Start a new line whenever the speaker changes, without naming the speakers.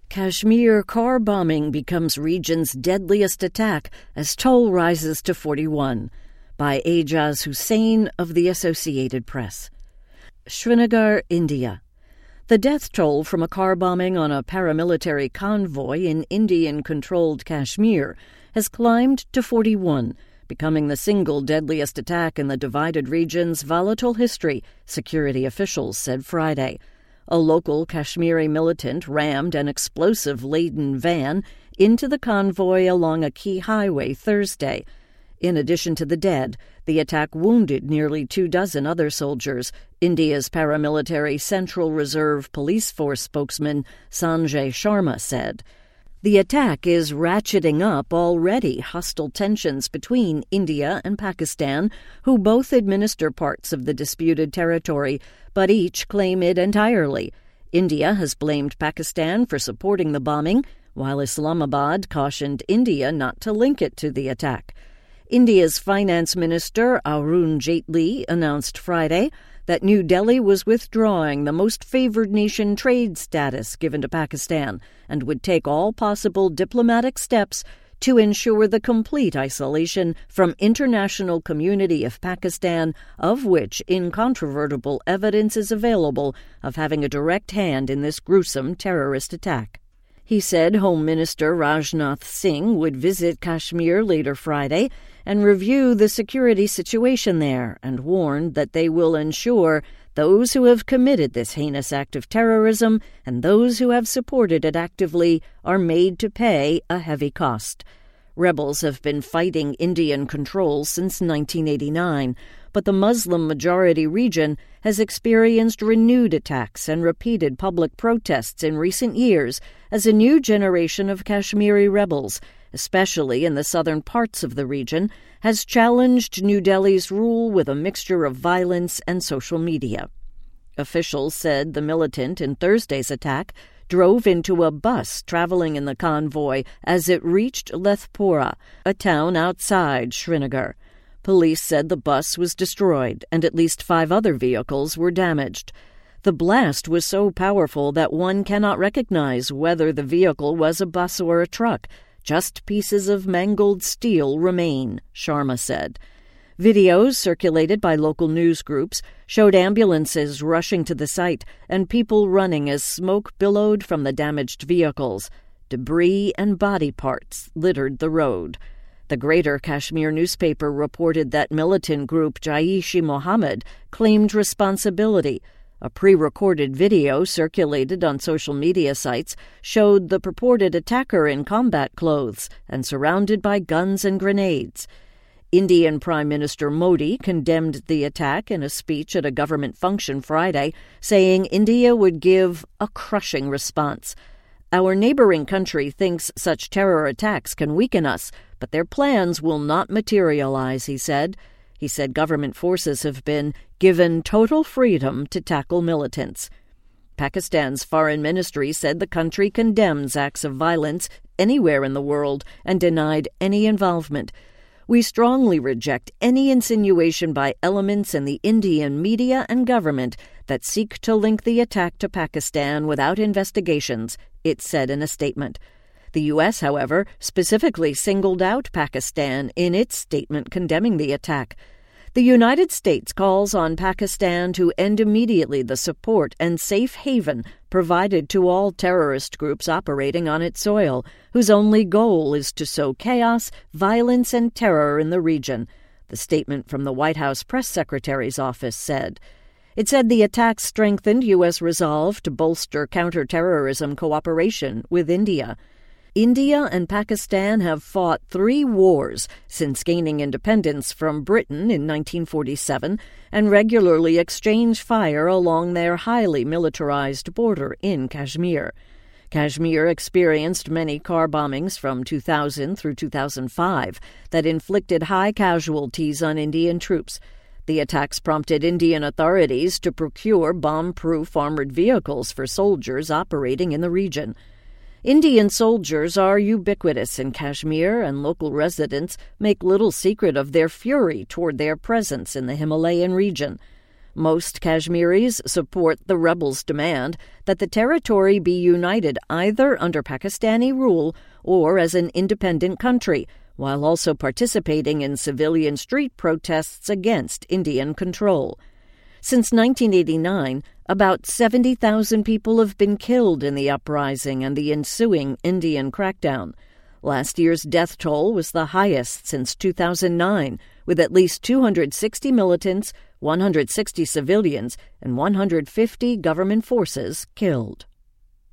Kashmir car bombing becomes region's deadliest attack as toll rises to 41. By Ajaz Hussain of the Associated Press. Srinagar, India. The death toll from a car bombing on a paramilitary convoy in Indian-controlled Kashmir has climbed to 41, becoming the single deadliest attack in the divided region's volatile history, security officials said Friday. A local Kashmiri militant rammed an explosive-laden van into the convoy along a key highway Thursday. In addition to the dead, the attack wounded nearly 24 other soldiers, India's paramilitary Central Reserve Police Force spokesman Sanjay Sharma said. The attack is ratcheting up already hostile tensions between India and Pakistan, who both administer parts of the disputed territory, but each claim it entirely. India has blamed Pakistan for supporting the bombing, while Islamabad cautioned India not to link it to the attack. India's Finance Minister Arun Jaitley announced Friday that New Delhi was withdrawing the most favored nation trade status given to Pakistan and would take all possible diplomatic steps to ensure the complete isolation from international community of Pakistan, of which incontrovertible evidence is available of having a direct hand in this gruesome terrorist attack. He said Home Minister Rajnath Singh would visit Kashmir later Friday and review the security situation there, and warned that they will ensure those who have committed this heinous act of terrorism and those who have supported it actively are made to pay a heavy cost. Rebels have been fighting Indian control since 1989, but the Muslim-majority region has experienced renewed attacks and repeated public protests in recent years as a new generation of Kashmiri rebels, especially in the southern parts of the region, has challenged New Delhi's rule with a mixture of violence and social media. Officials said the militant in Thursday's attack drove into a bus traveling in the convoy as it reached Lethpura, a town outside Srinagar. Police said the bus was destroyed and at least 5 other vehicles were damaged. The blast was so powerful that one cannot recognize whether the vehicle was a bus or a truck. Just pieces of mangled steel remain, Sharma said. Videos circulated by local news groups showed ambulances rushing to the site and people running as smoke billowed from the damaged vehicles. Debris and body parts littered the road. The Greater Kashmir newspaper reported that militant group Jaish-e-Mohammed claimed responsibility. A pre-recorded video circulated on social media sites showed the purported attacker in combat clothes and surrounded by guns and grenades. Indian Prime Minister Modi condemned the attack in a speech at a government function Friday, saying India would give a crushing response. Our neighboring country thinks such terror attacks can weaken us, but their plans will not materialize, he said. He said government forces have been given total freedom to tackle militants. Pakistan's foreign ministry said the country condemns acts of violence anywhere in the world and denied any involvement. We strongly reject any insinuation by elements in the Indian media and government that seek to link the attack to Pakistan without investigations, it said in a statement. The U.S., however, specifically singled out Pakistan in its statement condemning the attack. The United States calls on Pakistan to end immediately the support and safe haven provided to all terrorist groups operating on its soil, whose only goal is to sow chaos, violence, and terror in the region, the statement from the White House press secretary's office said. It said the attacks strengthened U.S. resolve to bolster counterterrorism cooperation with India. India and Pakistan have fought 3 wars since gaining independence from Britain in 1947 and regularly exchange fire along their highly militarized border in Kashmir. Kashmir experienced many car bombings from 2000 through 2005 that inflicted high casualties on Indian troops. The attacks prompted Indian authorities to procure bomb-proof armored vehicles for soldiers operating in the region. Indian soldiers are ubiquitous in Kashmir, and local residents make little secret of their fury toward their presence in the Himalayan region. Most Kashmiris support the rebels' demand that the territory be united either under Pakistani rule or as an independent country, while also participating in civilian street protests against Indian control. Since 1989, about 70,000 people have been killed in the uprising and the ensuing Indian crackdown. Last year's death toll was the highest since 2009, with at least 260 militants, 160 civilians, and 150 government forces killed.